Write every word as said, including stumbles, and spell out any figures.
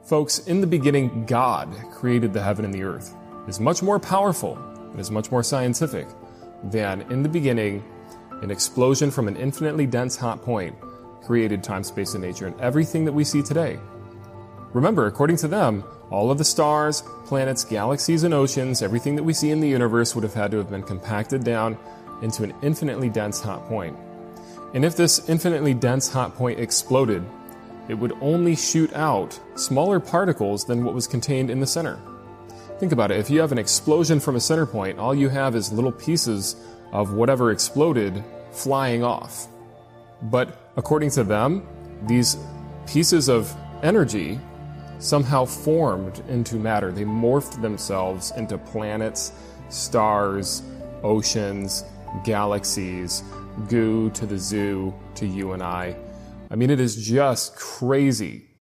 Folks, in the beginning, God created the heaven and the earth. It is much more powerful, it is much more scientific than in the beginning, an explosion from an infinitely dense hot point created time, space, and nature and everything that we see today. Remember, according to them, all of the stars, planets, galaxies, and oceans, everything that we see in the universe would have had to have been compacted down into an infinitely dense hot point. And if this infinitely dense hot point exploded, it would only shoot out smaller particles than what was contained in the center. Think about it. If you have an explosion from a center point, all you have is little pieces of whatever exploded flying off. But according to them, these pieces of energy somehow formed into matter. They morphed themselves into planets, stars, oceans, galaxies, goo to the zoo to you and I. I mean, it is just crazy